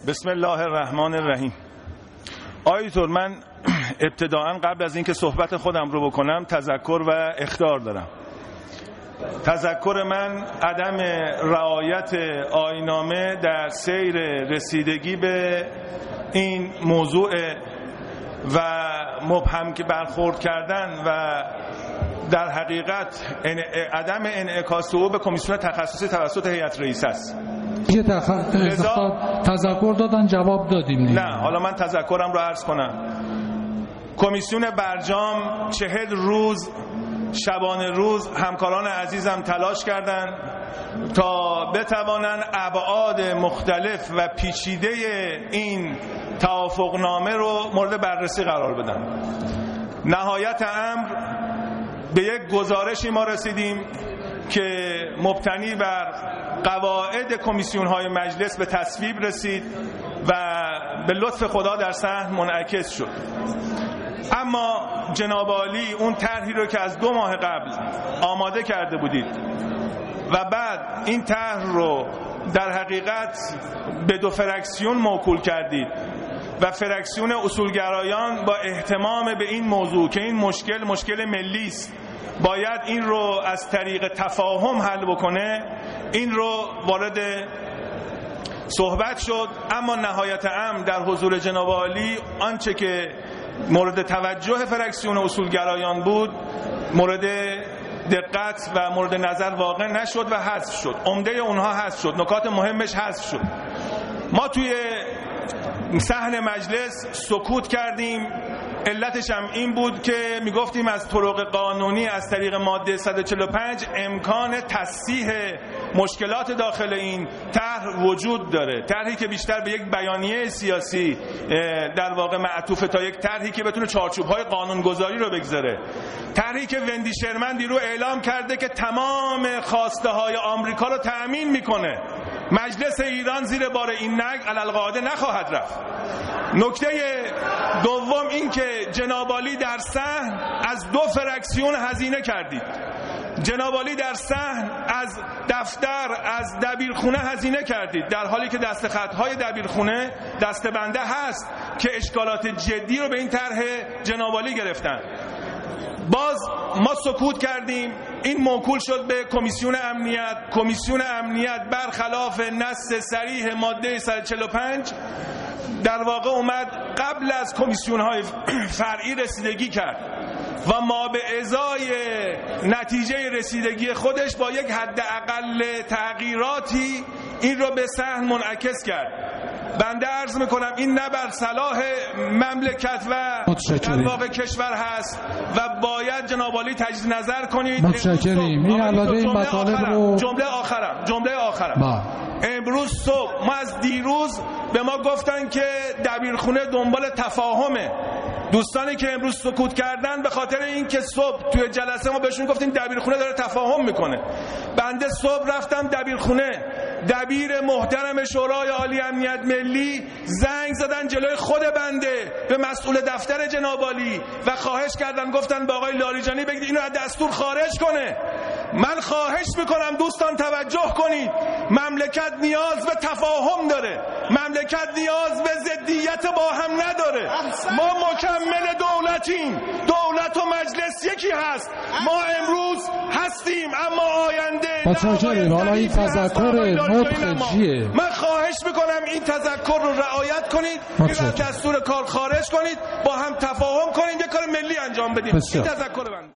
بسم الله الرحمن الرحیم. آیتور، من ابتداعا قبل از اینکه صحبت خودم رو بکنم تذکر و اخطار دارم. تذکر من عدم رعایت آیین‌نامه در سیر رسیدگی به این موضوع و مبهم که برخورد کردن و در حقیقت عدم انعکاس او به کمیسیون تخصصی توسط هیئت رئیسه است. تذکر دادن جواب دادیم. نه، حالا من تذکرم رو عرض کنم. کمیسیون برجام 40 روز شبانه روز همکاران عزیزم تلاش کردند تا بتوانند ابعاد مختلف و پیچیده این توافقنامه رو مورد بررسی قرار بدن. نهایت امر به یک گزارشی ما رسیدیم که مبتنی بر قواعد کمیسیون‌های مجلس به تصویب رسید و به لطف خدا در صحن منعکس شد. اما جناب عالی اون طرحی رو که از 2 ماه قبل آماده کرده بودید و بعد این طرح رو در حقیقت به 2 فرکسیون موکول کردید و فرکسیون اصولگرایان با اهتمام به این موضوع که این مشکل ملی است، باید این رو از طریق تفاهم حل بکنه، این رو وارد صحبت شد. اما نهایت امر در حضور جناب عالی آنچه که مورد توجه فرکسیون اصولگرایان بود مورد دقت و مورد نظر واقع نشد و حذف شد. عمده اونها حذف شد، نکات مهمش حذف شد. ما توی صحن مجلس سکوت کردیم. علتش هم این بود که میگفتیم از طرق قانونی از طریق ماده 145 امکان تصحیح مشکلات داخل این طرح وجود داره. طرحی که بیشتر به یک بیانیه سیاسی در واقع معطوف تا یک طرحی که بتونه چارچوب‌های قانونگذاری رو بگذاره. طرحی که وندی شرمن دیرو اعلام کرده که تمام خواسته‌های آمریکا رو تأمین میکنه. مجلس ایران زیر بار این نگ علالقاعده نخواهد رفت. نکته دوم این که جناب عالی در صحن از 2 فرکسیون هزینه کردید. جناب عالی در صحن از دفتر، از دبیرخونه هزینه کردید، در حالی که دستخطهای دبیرخونه دستبنده هست که اشکالات جدی رو به این طرح جناب عالی گرفتن. باز ما سکوت کردیم. این موکول شد به کمیسیون امنیت. کمیسیون امنیت برخلاف نص صریح ماده 145 در واقع اومد قبل از کمیسیون‌های فرعی رسیدگی کرد و ما به ازای نتیجه رسیدگی خودش با یک حداقل تغییراتی این رو به صحن منعکس کرد. بنده عرض میکنم این نه بر صلاح مملکت و در واقع کشور هست و باید جناب عالی تجدید نظر کنید. متشکریم. این البته این مطالب رو جمله آخرم امروز صبح ما از دیروز به ما گفتن که دبیرخونه دنبال تفاهمه. دوستانی که امروز سکوت کردن به خاطر اینکه صبح توی جلسه ما بهشون گفتیم دبیرخونه داره تفاهم میکنه. بنده صبح رفتم دبیرخونه، دبیر محترم شورای عالی امنیت ملی زنگ زدن جلوی خود بنده به مسئول دفتر جناب عالی و خواهش کردن، گفتن با آقای لاریجانی بگید اینو از دستور خارج کنه. من خواهش میکنم دوستان توجه کنید، مملکت نیاز به تفاهم داره، مملکت نیاز به ضدیت با هم نداره. ما مکمل دولتیم، دولت و مجلس یکی هست. ما امروز هستیم اما آینده متشکریم. حالا این تذکر نطق چیه؟ من خواهش میکنم این تذکر رو رعایت کنید، این از دستور کار خارج کنید، با هم تفاهم کنید، یک کار ملی انجام بدیم. این تذکر من